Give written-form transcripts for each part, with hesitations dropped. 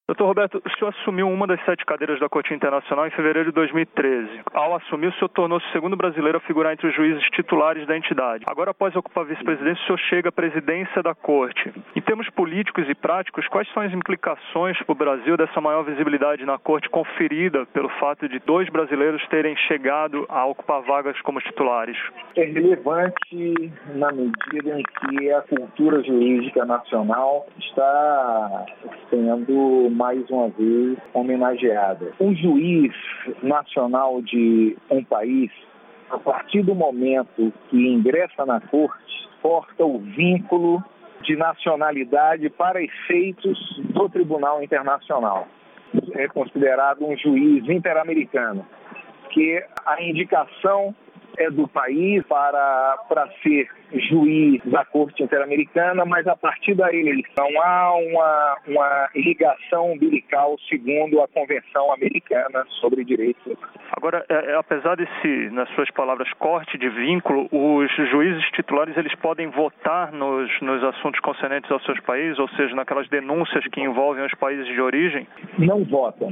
Doutor Roberto, o senhor assumiu uma das 7 cadeiras da Corte Internacional em fevereiro de 2013. Ao assumir, o senhor tornou-se o segundo brasileiro a figurar entre os juízes titulares da entidade. Agora, após ocupar a vice-presidência, o senhor chega à presidência da Corte. Em termos políticos e práticos, quais são as implicações para o Brasil dessa maior visibilidade na Corte conferida pelo fato de 2 brasileiros terem chegado a ocupar vagas como titulares? É relevante na medida em que a cultura jurídica nacional está sendo mais uma vez homenageada. Um juiz nacional de um país, a partir do momento que ingressa na corte, porta o vínculo de nacionalidade para efeitos do Tribunal Internacional. É considerado um juiz interamericano, que a indicação é do país para ser juiz da Corte Interamericana, mas a partir da eleição há uma ligação umbilical segundo a Convenção Americana sobre Direitos. Agora, apesar desse, nas suas palavras, corte de vínculo, os juízes titulares eles podem votar nos assuntos concernentes aos seus países, ou seja, naquelas denúncias que envolvem os países de origem? Não votam.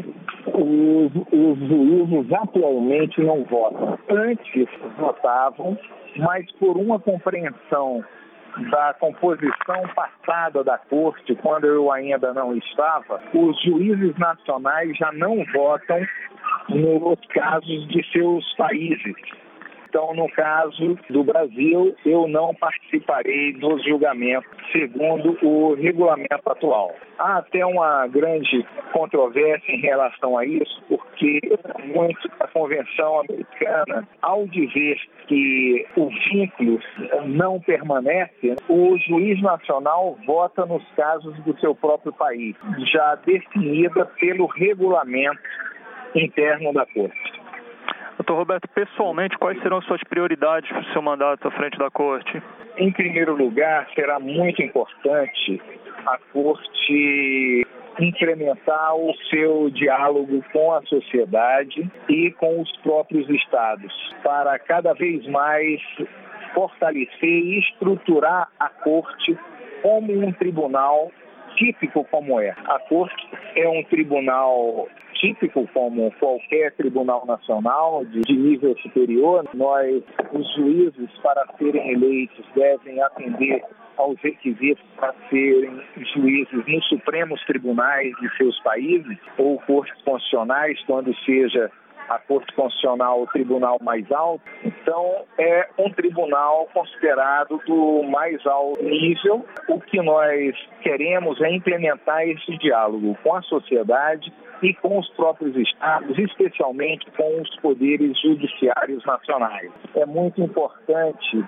Os juízes atualmente não votam. Antes votavam, mas por uma compreensão da composição passada da Corte, quando eu ainda não estava, os juízes nacionais já não votam nos casos de seus países. Então, no caso do Brasil, eu não participarei dos julgamentos segundo o regulamento atual. Há até uma grande controvérsia em relação a isso, porque muito a Convenção Americana, ao dizer que o vínculo não permanece, o juiz nacional vota nos casos do seu próprio país, já definida pelo regulamento interno da Corte. Doutor Roberto, pessoalmente, quais serão suas prioridades para o seu mandato à frente da Corte? Em primeiro lugar, será muito importante a Corte incrementar o seu diálogo com a sociedade e com os próprios estados, para cada vez mais fortalecer e estruturar a Corte como um tribunal típico como é. A Corte é um tribunal típico como qualquer tribunal nacional de nível superior. Nós, os juízes, para serem eleitos, devem atender aos requisitos para serem juízes nos supremos tribunais de seus países ou cortes constitucionais, quando seja a Corte Constitucional o tribunal mais alto. Então, é um tribunal considerado do mais alto nível. O que nós queremos é implementar esse diálogo com a sociedade e com os próprios estados, especialmente com os poderes judiciários nacionais. É muito importante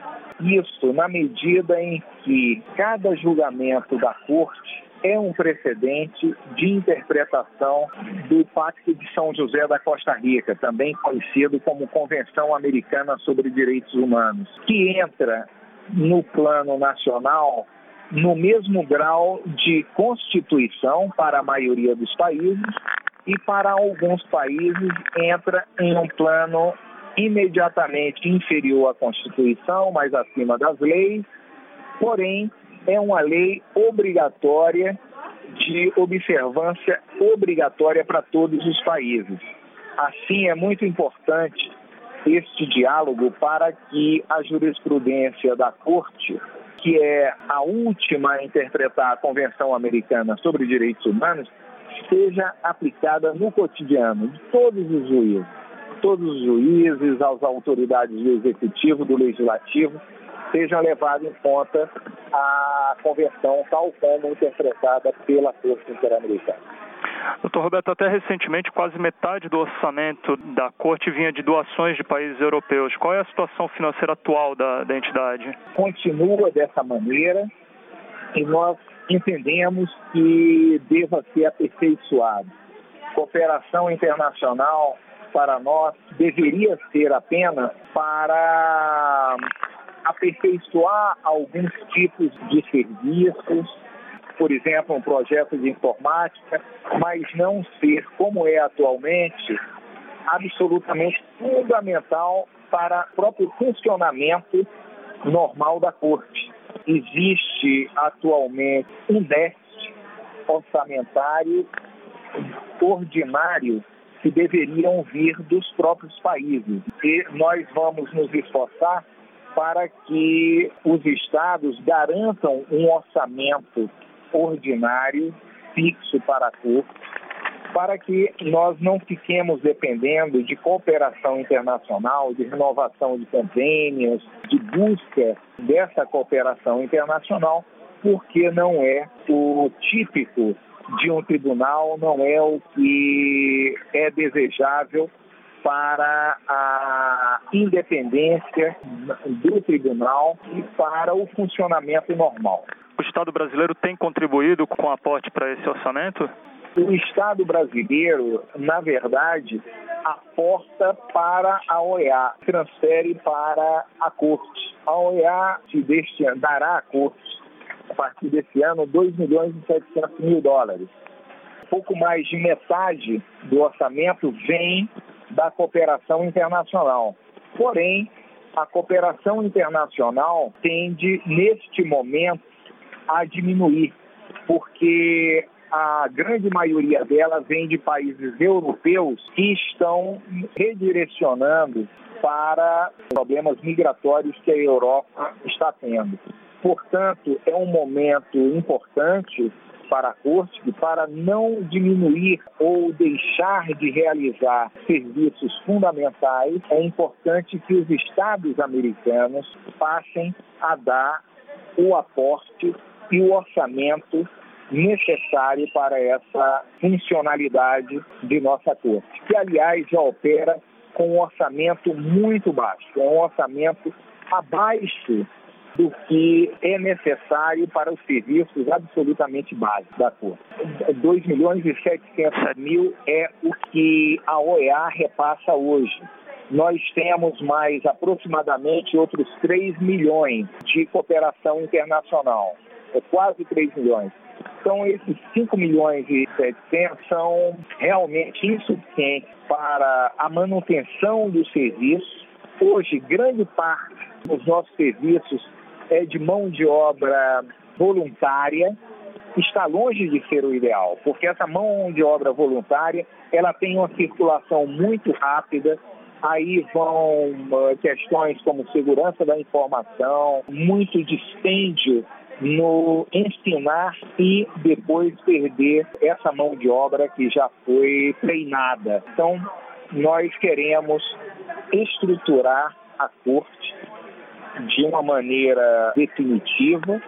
isso na medida em que cada julgamento da Corte é um precedente de interpretação do Pacto de São José da Costa Rica, também conhecido como Convenção Americana sobre Direitos Humanos, que entra no plano nacional no mesmo grau de Constituição para a maioria dos países e para alguns países entra em um plano imediatamente inferior à Constituição, mas acima das leis, porém é uma lei obrigatória, de observância obrigatória para todos os países. Assim, é muito importante este diálogo para que a jurisprudência da Corte, que é a última a interpretar a Convenção Americana sobre Direitos Humanos, seja aplicada no cotidiano de todos os juízes. Todos os juízes, as autoridades do Executivo, do Legislativo, seja levado em conta a convenção tal como interpretada pela Corte Interamericana. Doutor Roberto, até recentemente quase metade do orçamento da Corte vinha de doações de países europeus. Qual é a situação financeira atual da entidade? Continua dessa maneira e nós entendemos que deva ser aperfeiçoado. Cooperação internacional para nós deveria ser apenas para aperfeiçoar alguns tipos de serviços, por exemplo, um projeto de informática, mas não ser, como é atualmente, absolutamente fundamental para o próprio funcionamento normal da Corte. Existe atualmente um déficit orçamentário ordinário que deveriam vir dos próprios países. E nós vamos nos esforçar para que os estados garantam um orçamento ordinário fixo para a Corte, para que nós não fiquemos dependendo de cooperação internacional, de renovação de convênios, de busca dessa cooperação internacional, porque não é o típico de um tribunal, não é o que é desejável para a independência do tribunal e para o funcionamento normal. O Estado brasileiro tem contribuído com aporte para esse orçamento? O Estado brasileiro, na verdade, aporta para a OEA, transfere para a Corte. A OEA dará à Corte, a partir desse ano, 2 milhões e 700 mil dólares. Pouco mais de metade do orçamento vem da cooperação internacional. Porém, a cooperação internacional tende, neste momento, a diminuir, porque a grande maioria dela vem de países europeus que estão redirecionando para problemas migratórios que a Europa está tendo. Portanto, é um momento importante para a Corte e para não diminuir ou deixar de realizar serviços fundamentais, é importante que os estados americanos passem a dar o aporte e o orçamento necessário para essa funcionalidade de nossa Corte, que, aliás, já opera com um orçamento muito baixo, é um orçamento abaixo do que é necessário para os serviços absolutamente básicos da Corte. 2 milhões e 700 mil é o que a OEA repassa hoje. Nós temos mais aproximadamente outros 3 milhões de cooperação internacional. É quase 3 milhões. Então, esses 5 milhões e 700 são realmente insuficientes para a manutenção do serviço. Hoje, grande parte dos nossos serviços é de mão de obra voluntária. Está longe de ser o ideal, porque essa mão de obra voluntária ela tem uma circulação muito rápida. Aí vão questões como segurança da informação, muito dispêndio no ensinar e depois perder essa mão de obra que já foi treinada. Então, nós queremos estruturar a Corte de uma maneira definitiva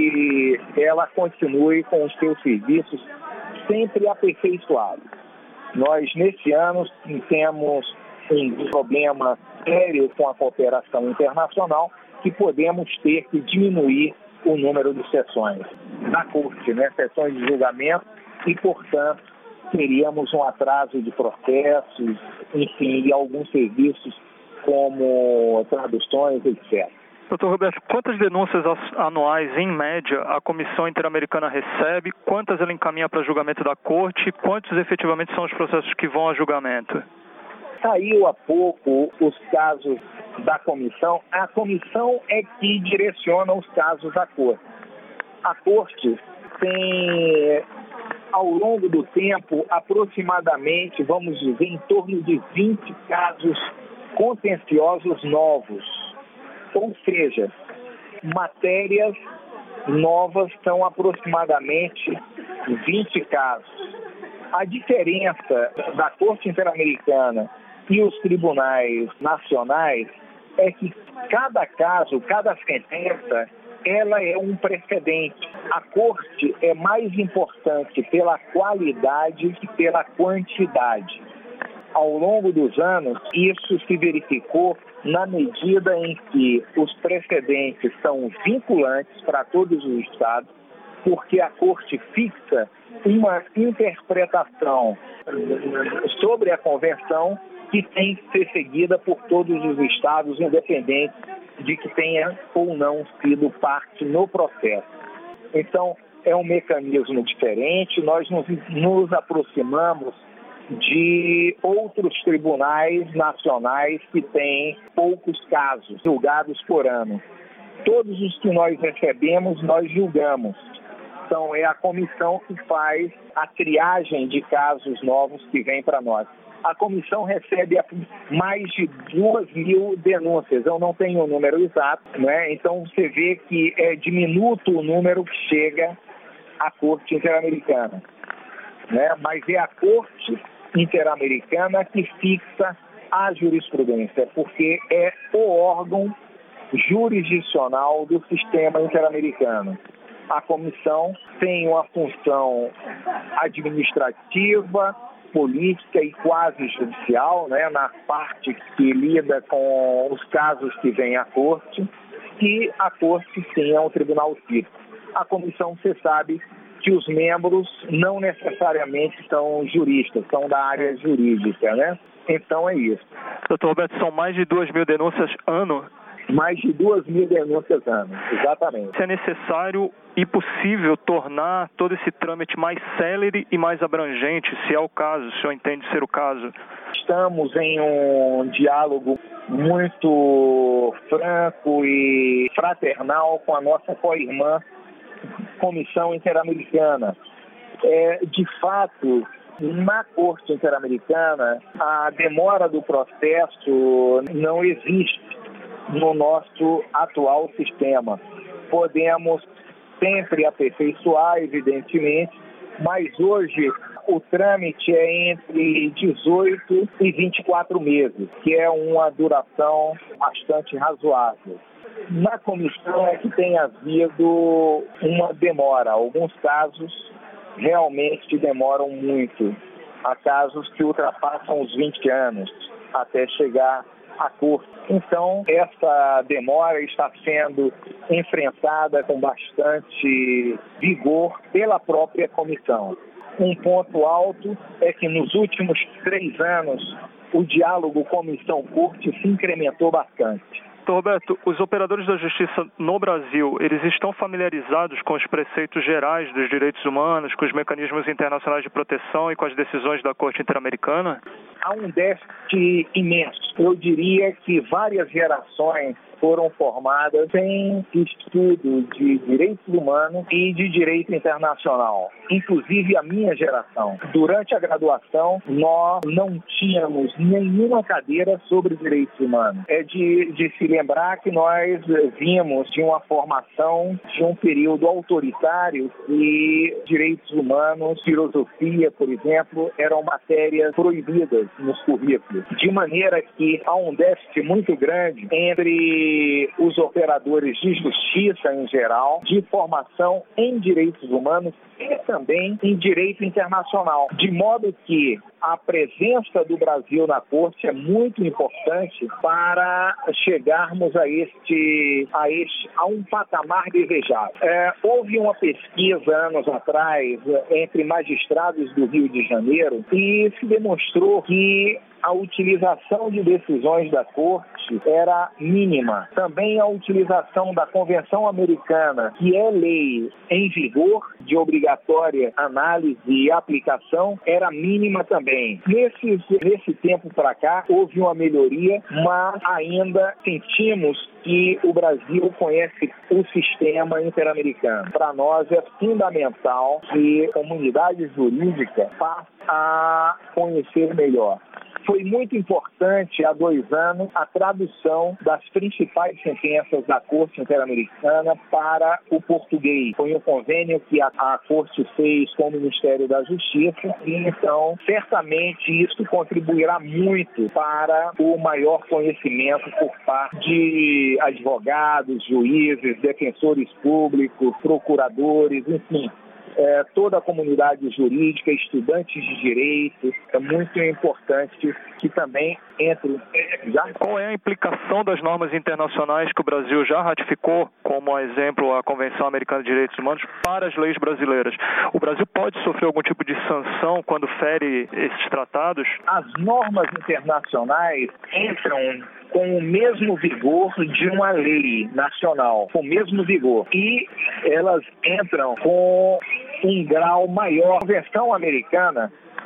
e ela continue com os seus serviços sempre aperfeiçoados. Nós, nesse ano, temos um problema sério com a cooperação internacional que podemos ter que diminuir o número de sessões da Corte, sessões de julgamento e, portanto, teríamos um atraso de processos, enfim, e alguns serviços como traduções, etc. Doutor Roberto, quantas denúncias anuais, em média, a Comissão Interamericana recebe? Quantas ela encaminha para julgamento da Corte? Quantos efetivamente são os processos que vão a julgamento? Saiu há pouco os casos da comissão. A comissão é que direciona os casos à Corte. A Corte tem, ao longo do tempo, aproximadamente, vamos dizer, em torno de 20 casos contenciosos novos. Ou seja, matérias novas são aproximadamente 20 casos. A diferença da Corte Interamericana e os tribunais nacionais é que cada caso, cada sentença, ela é um precedente. A Corte é mais importante pela qualidade que pela quantidade. Ao longo dos anos, isso se verificou na medida em que os precedentes são vinculantes para todos os estados, porque a Corte fixa uma interpretação sobre a Convenção que tem que ser seguida por todos os estados, independente de que tenha ou não sido parte no processo. Então, é um mecanismo diferente, nós nos aproximamos de outros tribunais nacionais que têm poucos casos julgados por ano. Todos os que nós recebemos, nós julgamos. Então, é a comissão que faz a triagem de casos novos que vêm para nós. A comissão recebe mais de 2.000 denúncias. Eu não tenho o número exato, né? Então você vê que é diminuto o número que chega à Corte Interamericana, né? Mas é a Corte Interamericana que fixa a jurisprudência, porque é o órgão jurisdicional do sistema interamericano. A comissão tem uma função administrativa, política e quase judicial, né, na parte que lida com os casos que vêm à corte, e a corte sim é um tribunal cívico. A comissão, você sabe que os membros não necessariamente são juristas, são da área jurídica, né? Então é isso. Doutor Roberto, são mais de 2.000 denúncias ano? Mais de 2.000 denúncias ano, exatamente. Se é necessário e possível tornar todo esse trâmite mais célere e mais abrangente, se é o caso, se o senhor entende ser o caso? Estamos em um diálogo muito franco e fraternal com a nossa co-irmã Comissão Interamericana. De fato, na Corte Interamericana, a demora do processo não existe no nosso atual sistema. Podemos sempre aperfeiçoar, evidentemente, mas hoje o trâmite é entre 18 e 24 meses, que é uma duração bastante razoável. Na comissão é que tem havido uma demora. Alguns casos realmente demoram muito. Há casos que ultrapassam os 20 anos até chegar à corte. Então, essa demora está sendo enfrentada com bastante vigor pela própria comissão. Um ponto alto é que nos últimos 3 anos o diálogo comissão-corte se incrementou bastante. Roberto, os operadores da justiça no Brasil, eles estão familiarizados com os preceitos gerais dos direitos humanos, com os mecanismos internacionais de proteção e com as decisões da Corte Interamericana? Há um déficit imenso. Eu diria que várias gerações foram formadas em estudo de direitos humanos e de direito internacional, inclusive a minha geração. Durante a graduação, nós não tínhamos nenhuma cadeira sobre direitos humanos. É de se lembrar que nós vimos de uma formação de um período autoritário e direitos humanos, filosofia, por exemplo, eram matérias proibidas nos currículos. De maneira que há um déficit muito grande entre os operadores de justiça em geral, de formação em direitos humanos e também em direito internacional. De modo que a presença do Brasil na Corte é muito importante para chegarmos a um patamar desejado. Houve uma pesquisa anos atrás entre magistrados do Rio de Janeiro e se demonstrou que a utilização de decisões da Corte era mínima. Também a utilização da Convenção Americana, que é lei em vigor, de obrigatória análise e aplicação, era mínima também. Nesse tempo para cá, houve uma melhoria, mas ainda sentimos que o Brasil conhece o sistema interamericano. Para nós é fundamental que a comunidade jurídica passe a conhecer melhor. Foi muito importante, há 2 anos, a tradução das principais sentenças da Corte Interamericana para o português. Foi um convênio que a Corte fez com o Ministério da Justiça e, então, certamente isso contribuirá muito para o maior conhecimento por parte de advogados, juízes, defensores públicos, procuradores, enfim. Toda a comunidade jurídica, estudantes de direito, é muito importante que também entre. Qual é a implicação das normas internacionais que o Brasil já ratificou, como exemplo a Convenção Americana de Direitos Humanos, para as leis brasileiras? O Brasil pode sofrer algum tipo de sanção quando fere esses tratados? As normas internacionais entram com o mesmo vigor de uma lei nacional, com o mesmo vigor. E elas entram com um grau maior. A Convenção Americana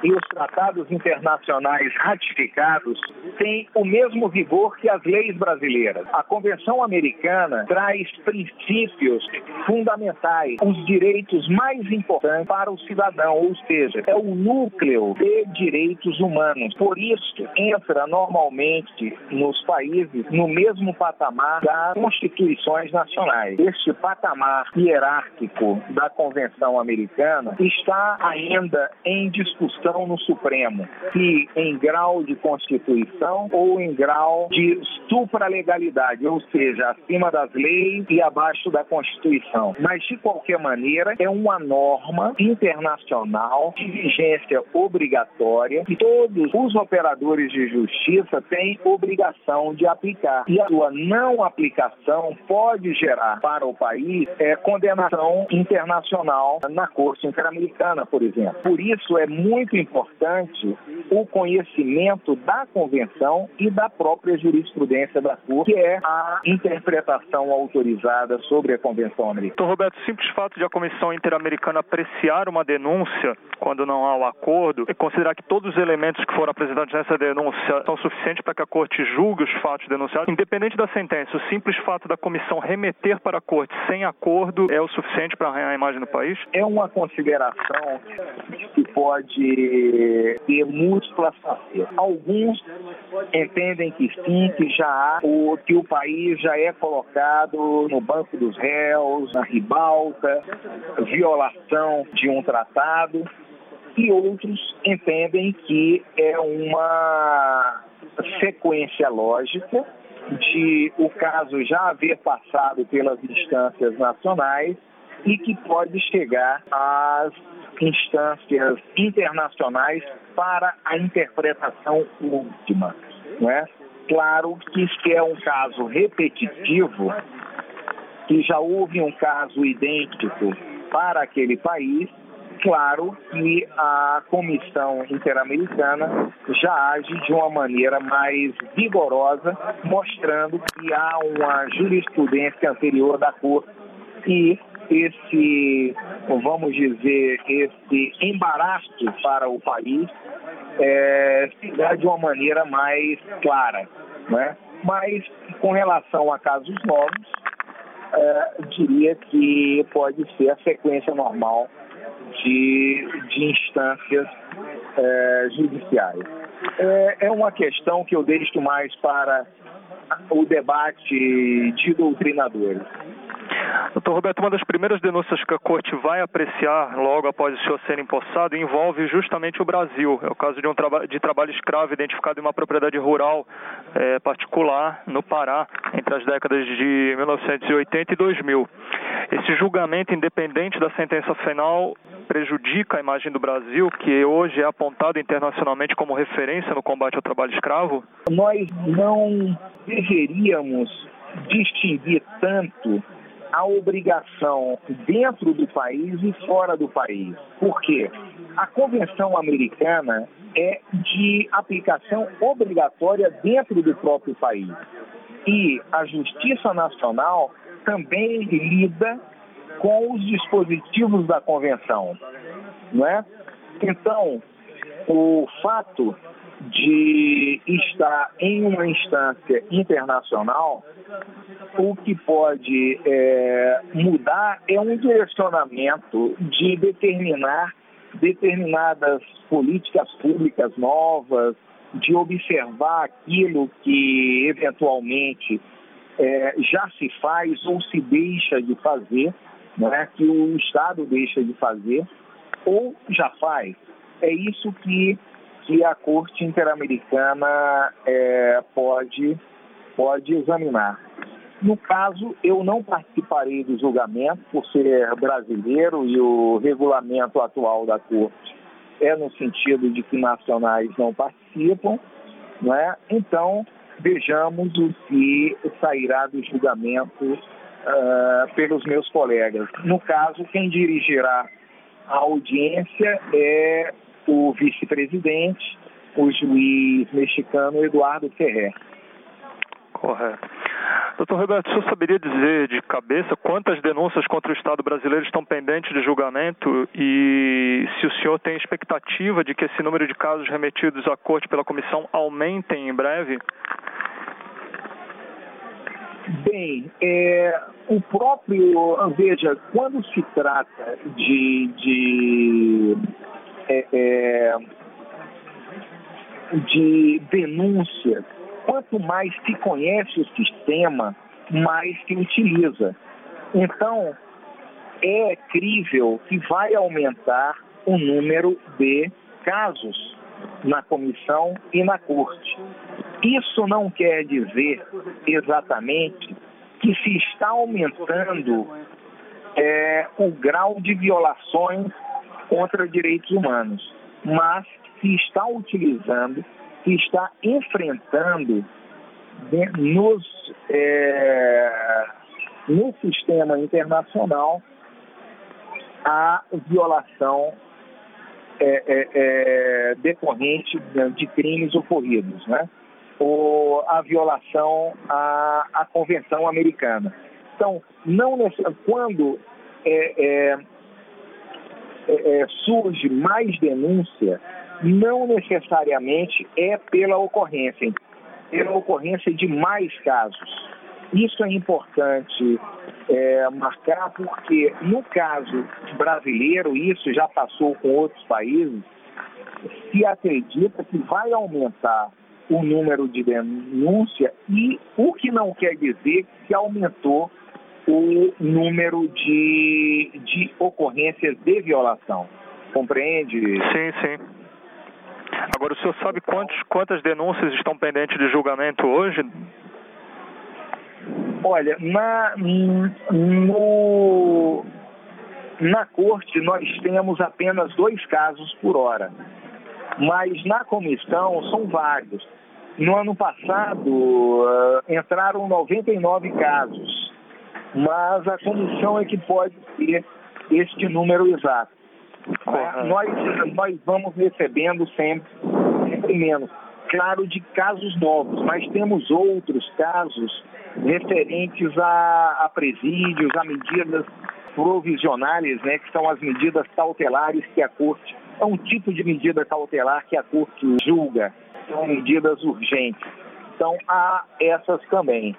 e os tratados internacionais ratificados têm o mesmo vigor que as leis brasileiras. A Convenção Americana traz princípios fundamentais, os direitos mais importantes para o cidadão, ou seja, é o núcleo de direitos humanos. Por isso, entra normalmente nos países no mesmo patamar das constituições nacionais. Este patamar hierárquico da Convenção Americana está ainda em discussão no Supremo, se em grau de Constituição ou em grau de supralegalidade, ou seja, acima das leis e abaixo da Constituição. Mas, de qualquer maneira, é uma norma internacional de vigência obrigatória que todos os operadores de justiça têm obrigação de aplicar. E a sua não aplicação pode gerar para o país condenação internacional na Corte Interamericana, por exemplo. Por isso é muito importante o conhecimento da Convenção e da própria jurisprudência da Corte, que é a interpretação autorizada sobre a Convenção Americana. Doutor Roberto, o simples fato de a Comissão Interamericana apreciar uma denúncia quando não há o acordo e considerar que todos os elementos que foram apresentados nessa denúncia são suficientes para que a Corte julgue os fatos denunciados, independente da sentença, o simples fato da comissão remeter para a Corte sem acordo é o suficiente para arranhar a imagem do país? É uma consideração que pode ter múltiplas facetas. Alguns entendem que sim, que o país já é colocado no banco dos réus, na ribalta, violação de um tratado, e outros entendem que é uma sequência lógica de o caso já haver passado pelas instâncias nacionais e que pode chegar às instâncias internacionais para a interpretação última, não é? Claro que se é um caso repetitivo, que já houve um caso idêntico para aquele país, claro que a Comissão Interamericana já age de uma maneira mais vigorosa, mostrando que há uma jurisprudência anterior da Corte e esse embaraço para o país se dá de uma maneira mais clara, né? Mas, com relação a casos novos, diria que pode ser a sequência normal de instâncias judiciais. É uma questão que eu deixo mais para o debate de doutrinadores. Doutor Roberto, uma das primeiras denúncias que a Corte vai apreciar logo após o senhor ser empossado envolve justamente o Brasil. É o caso de trabalho escravo identificado em uma propriedade rural particular no Pará entre as décadas de 1980 e 2000. Esse julgamento, independente da sentença final, prejudica a imagem do Brasil, que hoje é apontado internacionalmente como referência no combate ao trabalho escravo? Nós não deveríamos distinguir tanto a obrigação dentro do país e fora do país. Por quê? A Convenção Americana é de aplicação obrigatória dentro do próprio país. E a Justiça Nacional também lida com os dispositivos da Convenção, não é? Então, o fato de estar em uma instância internacional, o que pode mudar é um direcionamento de determinar determinadas políticas públicas novas, de observar aquilo que eventualmente já se faz ou se deixa de fazer, não é? Que o Estado deixa de fazer ou já faz. É isso que a Corte Interamericana pode examinar. No caso, eu não participarei do julgamento por ser brasileiro e o regulamento atual da Corte é no sentido de que nacionais não participam, não é? Então, vejamos o que sairá do julgamento pelos meus colegas. No caso, quem dirigirá a audiência é o vice-presidente, o juiz mexicano Eduardo Ferrer. Correto. Doutor Roberto, o senhor saberia dizer de cabeça quantas denúncias contra o Estado brasileiro estão pendentes de julgamento e se o senhor tem expectativa de que esse número de casos remetidos à Corte pela Comissão aumentem em breve? Bem, o próprio, veja, quando se trata de denúncias, quanto mais se conhece o sistema, mais se utiliza. Então, é crível que vai aumentar o número de casos na comissão e na corte. Isso não quer dizer exatamente que se está aumentando o grau de violações contra direitos humanos, mas se está utilizando, se está enfrentando no sistema internacional a violação decorrente de crimes ocorridos, né? Ou a violação à Convenção Americana. Então, quando surge mais denúncia, não necessariamente é pela ocorrência de mais casos. Isso é importante marcar, porque no caso brasileiro, isso já passou com outros países, se acredita que vai aumentar o número de denúncia, e o que não quer dizer que aumentou o número de ocorrências de violação. Compreende? Sim, sim. Agora, o senhor sabe quantas denúncias estão pendentes de julgamento hoje? Olha, na corte nós temos apenas 2 casos por hora, mas na comissão são vários. No ano passado entraram 99 casos, mas a comissão é que pode ter este número exato. Nós vamos recebendo sempre menos. Claro, de casos novos, mas temos outros casos referentes a presídios, a medidas provisionais, né, que são as medidas cautelares que a Corte, é um tipo de medida cautelar que a Corte julga, são medidas urgentes. Então, há essas também.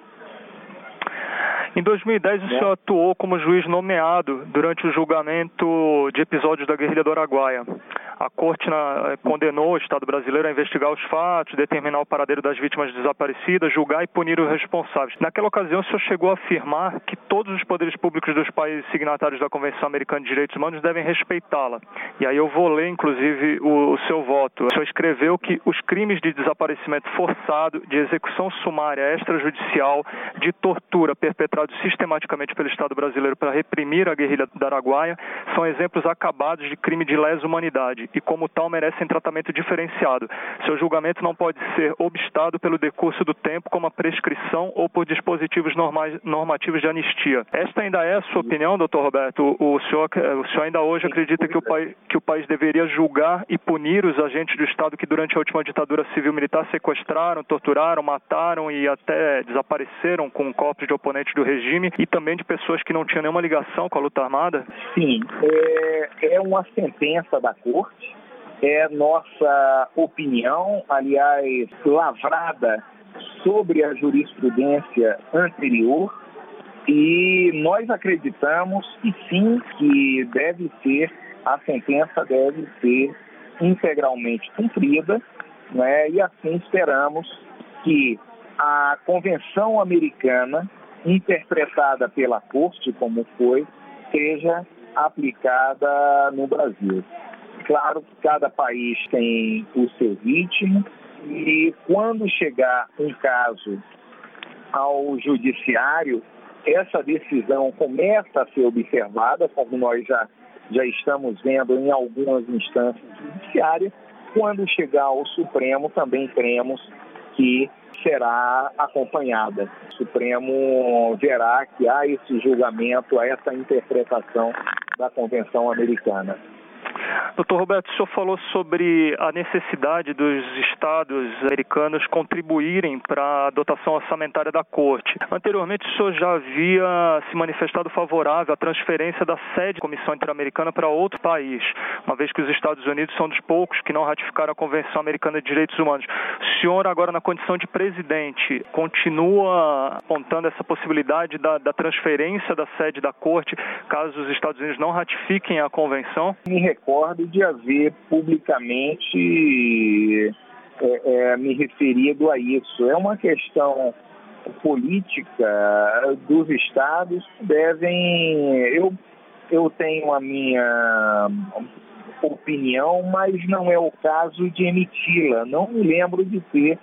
Em 2010, o senhor atuou como juiz nomeado durante o julgamento de episódios da guerrilha do Araguaia. A Corte condenou o Estado brasileiro a investigar os fatos, determinar o paradeiro das vítimas desaparecidas, julgar e punir os responsáveis. Naquela ocasião, o senhor chegou a afirmar que todos os poderes públicos dos países signatários da Convenção Americana de Direitos Humanos devem respeitá-la. E aí eu vou ler, inclusive, o seu voto. O senhor escreveu que os crimes de desaparecimento forçado, de execução sumária extrajudicial, de tortura perpetrados sistematicamente pelo Estado brasileiro para reprimir a guerrilha do Araguaia são exemplos acabados de crime de lesa humanidade e, como tal, merecem tratamento diferenciado. Seu julgamento não pode ser obstado pelo decurso do tempo, como a prescrição ou por dispositivos normativos de anistia. Esta ainda é a sua opinião, doutor Roberto? O senhor ainda hoje acredita que o país deveria julgar e punir os agentes do Estado que, durante a última ditadura civil-militar, sequestraram, torturaram, mataram e até desapareceram com corpos de oponentes do regime, e também de pessoas que não tinham nenhuma ligação com a luta armada? Sim, é uma sentença da Corte, é nossa opinião, aliás, lavrada sobre a jurisprudência anterior, e nós acreditamos que sim, que a sentença deve ser integralmente cumprida, né? E assim esperamos que a Convenção Americana, interpretada pela Corte, como foi, seja aplicada no Brasil. Claro que cada país tem o seu ritmo, e quando chegar um caso ao judiciário, essa decisão começa a ser observada, como nós já estamos vendo em algumas instâncias judiciárias. Quando chegar ao Supremo, também cremos que será acompanhada. O Supremo verá que há esse julgamento, há essa interpretação da Convenção Americana. Doutor Roberto, o senhor falou sobre a necessidade dos estados americanos contribuírem para a dotação orçamentária da Corte. Anteriormente, o senhor já havia se manifestado favorável à transferência da sede da Comissão Interamericana para outro país, uma vez que os Estados Unidos são dos poucos que não ratificaram a Convenção Americana de Direitos Humanos. O senhor, agora na condição de presidente, continua apontando essa possibilidade da transferência da sede da Corte, caso os Estados Unidos não ratifiquem a Convenção? Me recordo de haver publicamente me referido a isso. É uma questão política dos estados que devem... Eu tenho a minha opinião, mas não é o caso de emiti-la. Não me lembro de ter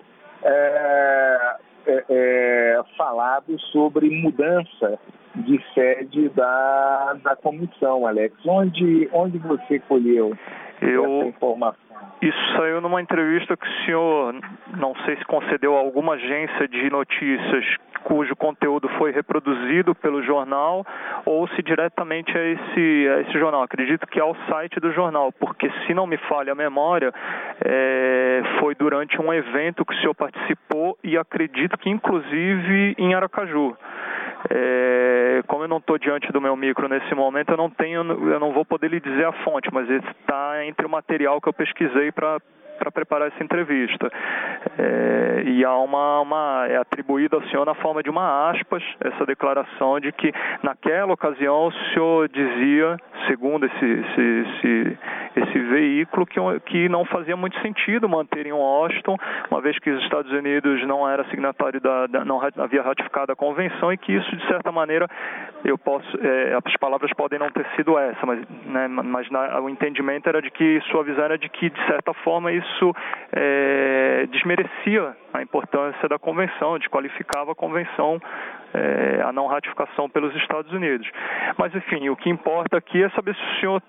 falado sobre mudança de sede da comissão, Alex. Onde você colheu essa informação? Isso saiu numa entrevista que o senhor, não sei se concedeu a alguma agência de notícias cujo conteúdo foi reproduzido pelo jornal ou se diretamente a esse jornal. Acredito que é ao site do jornal, porque se não me falha a memória, foi durante um evento que o senhor participou e acredito que inclusive em Aracaju. Como eu não estou diante do meu micro nesse momento, eu não vou poder lhe dizer a fonte, mas está entre o material que eu pesquisei para preparar essa entrevista. E é atribuída ao senhor na forma de uma aspas, essa declaração de que naquela ocasião o senhor dizia, segundo esse veículo, que não fazia muito sentido manter em Washington, uma vez que os Estados Unidos não era signatário não havia ratificado a convenção e que isso, de certa maneira, as palavras podem não ter sido essa, mas o entendimento era de que, sua visão era de que, de certa forma, isso desmerecia a importância da convenção, desqualificava a convenção, a não ratificação pelos Estados Unidos. Mas, enfim, o que importa aqui é saber se o senhor,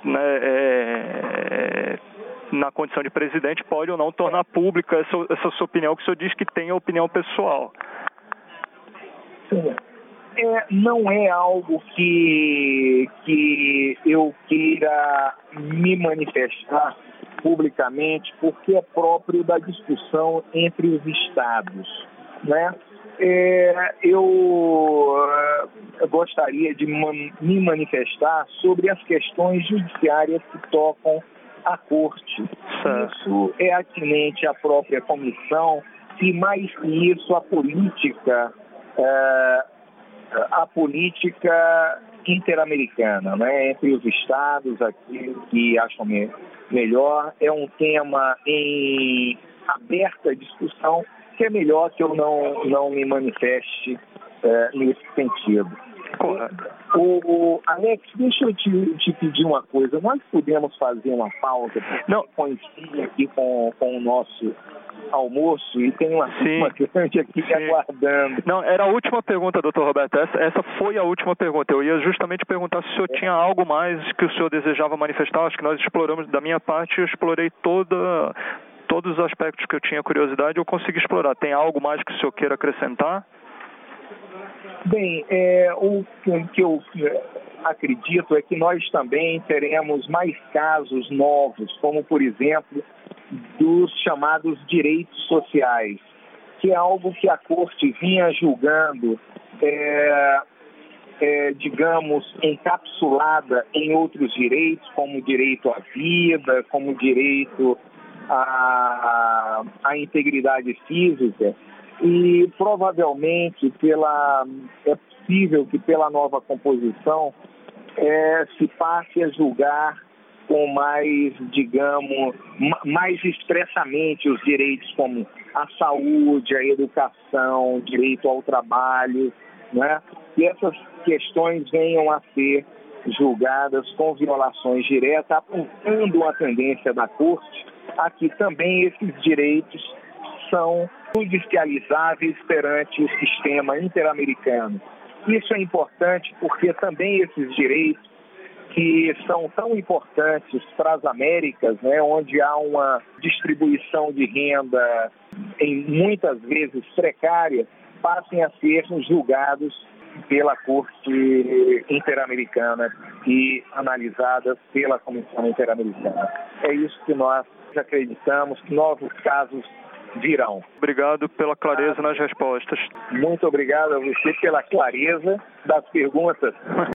na condição de presidente, pode ou não tornar pública essa sua opinião, que o senhor diz que tem a opinião pessoal. Sim. Não é algo que eu queira me manifestar publicamente, porque é próprio da discussão entre os estados, né? Eu gostaria de me manifestar sobre as questões judiciárias que tocam a Corte. Isso é atinente à própria comissão e, mais que isso, a política interamericana, né, entre os estados, aqui que acham melhor. É um tema em aberta discussão que é melhor que eu não me manifeste nesse sentido. Alex, deixa eu te pedir uma coisa. Nós podemos fazer uma pausa, porque coincide aqui com o nosso almoço e tem uma turma grande aqui aguardando. Não, era a última pergunta, doutor Roberto. Essa foi a última pergunta. Eu ia justamente perguntar se o senhor tinha algo mais que o senhor desejava manifestar. Acho que nós exploramos, da minha parte, eu explorei todos os aspectos que eu tinha curiosidade, eu consegui explorar. Tem algo mais que o senhor queira acrescentar? Bem, o que eu acredito é que nós também teremos mais casos novos, como, por exemplo, dos chamados direitos sociais, que é algo que a Corte vinha julgando, digamos, encapsulada em outros direitos, como o direito à vida, como o direito à integridade física, e provavelmente é possível que pela nova composição se passe a julgar com mais, digamos, mais expressamente os direitos como a saúde, a educação, o direito ao trabalho, né? E essas questões venham a ser julgadas com violações diretas, apontando a tendência da Corte a que também esses direitos são judicializáveis perante o sistema interamericano. Isso é importante porque também esses direitos, que são tão importantes para as Américas, né, onde há uma distribuição de renda muitas vezes precária, passem a ser julgados pela Corte Interamericana e analisadas pela Comissão Interamericana. É isso que nós acreditamos, que novos casos virão. Obrigado pela clareza nas respostas. Muito obrigado a você pela clareza das perguntas.